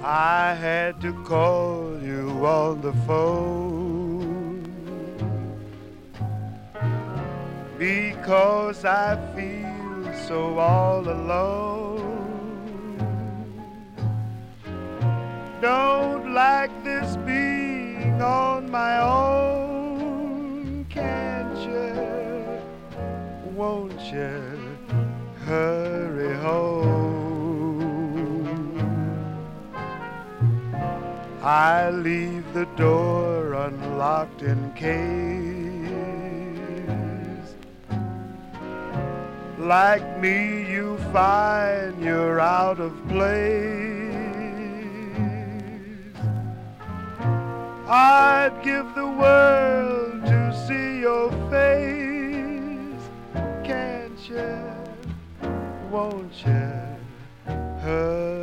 I had to call you on the phone because I feel so all alone. Don't like this being on my own. Can't you, won't you hurry home? I leave the door unlocked in case, like me you find you're out of place. I'd give the world to see your face. Can't you, won't you hurry?